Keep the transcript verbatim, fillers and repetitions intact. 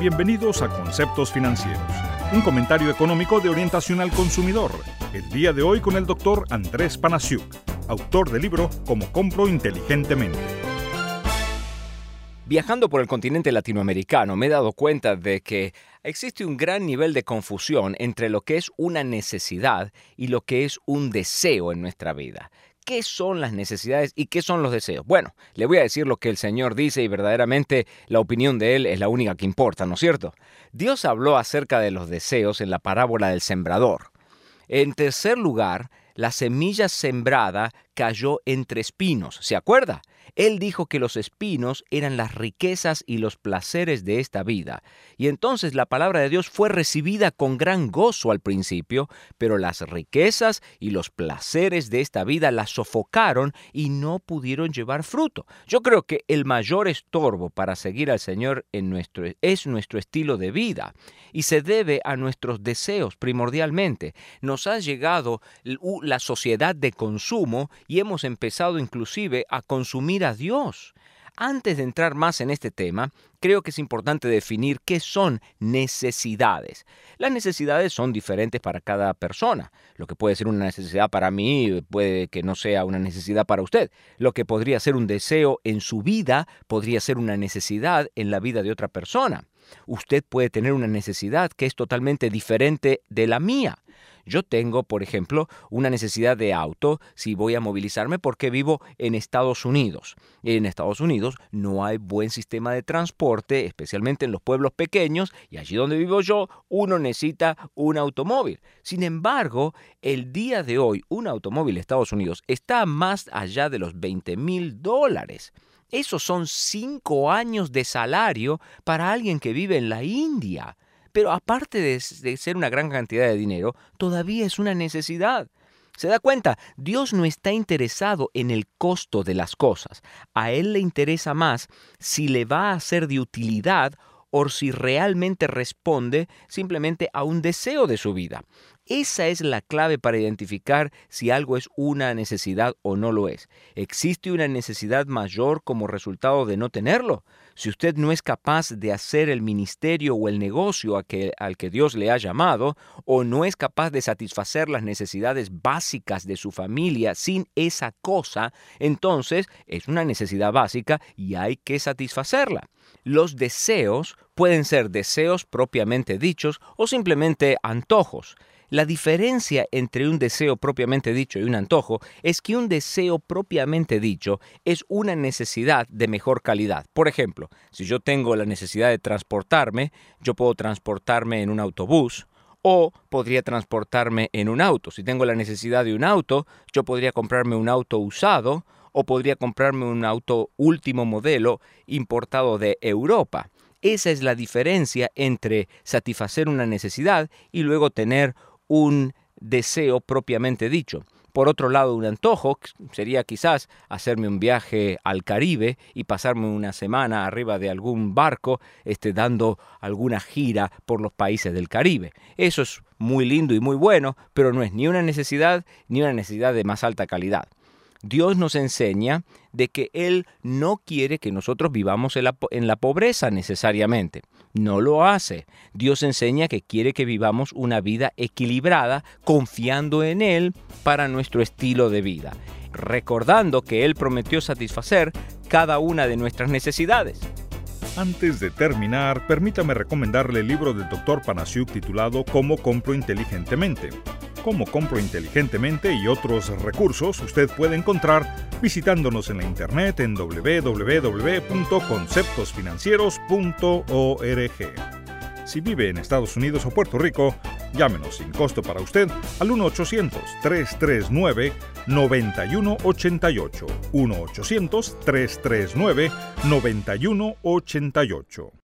Bienvenidos a Conceptos Financieros, un comentario económico de orientación al consumidor. El día de hoy con el doctor Andrés Panasiuk, autor del libro Cómo compro inteligentemente. Viajando por el continente latinoamericano, me he dado cuenta de que existe un gran nivel de confusión entre lo que es una necesidad y lo que es un deseo en nuestra vida. ¿Qué son las necesidades y qué son los deseos? Bueno, le voy a decir lo que el Señor dice y verdaderamente la opinión de Él es la única que importa, ¿no es cierto? Dios habló acerca de los deseos en la parábola del sembrador. En tercer lugar, la semilla sembrada cayó entre espinos, ¿se acuerda? Él dijo que los espinos eran las riquezas y los placeres de esta vida. Y entonces la palabra de Dios fue recibida con gran gozo al principio, pero las riquezas y los placeres de esta vida la sofocaron y no pudieron llevar fruto. Yo creo que el mayor estorbo para seguir al Señor en nuestro, es nuestro estilo de vida y se debe a nuestros deseos primordialmente. Nos ha llegado la sociedad de consumo y hemos empezado inclusive a consumir a Dios. Antes de entrar más en este tema, creo que es importante definir qué son necesidades. Las necesidades son diferentes para cada persona. Lo que puede ser una necesidad para mí puede que no sea una necesidad para usted. Lo que podría ser un deseo en su vida podría ser una necesidad en la vida de otra persona. Usted puede tener una necesidad que es totalmente diferente de la mía. Yo tengo, por ejemplo, una necesidad de auto si voy a movilizarme porque vivo en Estados Unidos. En Estados Unidos no hay buen sistema de transporte, especialmente en los pueblos pequeños, y allí donde vivo yo, uno necesita un automóvil. Sin embargo, el día de hoy, un automóvil en Estados Unidos está más allá de los veinte mil dólares. Esos son cinco años de salario para alguien que vive en la India. Pero aparte de, de ser una gran cantidad de dinero, todavía es una necesidad. ¿Se da cuenta? Dios no está interesado en el costo de las cosas. A Él le interesa más si le va a ser de utilidad o si realmente responde simplemente a un deseo de su vida. Esa es la clave para identificar si algo es una necesidad o no lo es. ¿Existe una necesidad mayor como resultado de no tenerlo? Si usted no es capaz de hacer el ministerio o el negocio a que, al que Dios le ha llamado, o no es capaz de satisfacer las necesidades básicas de su familia sin esa cosa, entonces es una necesidad básica y hay que satisfacerla. Los deseos pueden ser deseos propiamente dichos o simplemente antojos. La diferencia entre un deseo propiamente dicho y un antojo es que un deseo propiamente dicho es una necesidad de mejor calidad. Por ejemplo, si yo tengo la necesidad de transportarme, yo puedo transportarme en un autobús o podría transportarme en un auto. Si tengo la necesidad de un auto, yo podría comprarme un auto usado o podría comprarme un auto último modelo importado de Europa. Esa es la diferencia entre satisfacer una necesidad y luego tener un deseo propiamente dicho. Por otro lado, un antojo sería quizás hacerme un viaje al Caribe y pasarme una semana arriba de algún barco, este, dando alguna gira por los países del Caribe. Eso es muy lindo y muy bueno, pero no es ni una necesidad ni una necesidad de más alta calidad. Dios nos enseña de que Él no quiere que nosotros vivamos en la, en la pobreza necesariamente. No lo hace. Dios enseña que quiere que vivamos una vida equilibrada, confiando en Él para nuestro estilo de vida, recordando que Él prometió satisfacer cada una de nuestras necesidades. Antes de terminar, permítame recomendarle el libro del doctor Panasiuk titulado Cómo compro inteligentemente. Cómo compro inteligentemente y otros recursos usted puede encontrar visitándonos en la internet en doble u doble u doble u punto conceptos financieros punto org. Si vive en Estados Unidos o Puerto Rico, llámenos sin costo para usted al uno ochocientos, tres tres nueve, nueve uno ocho ocho, uno ochocientos, tres tres nueve, nueve uno ocho ocho.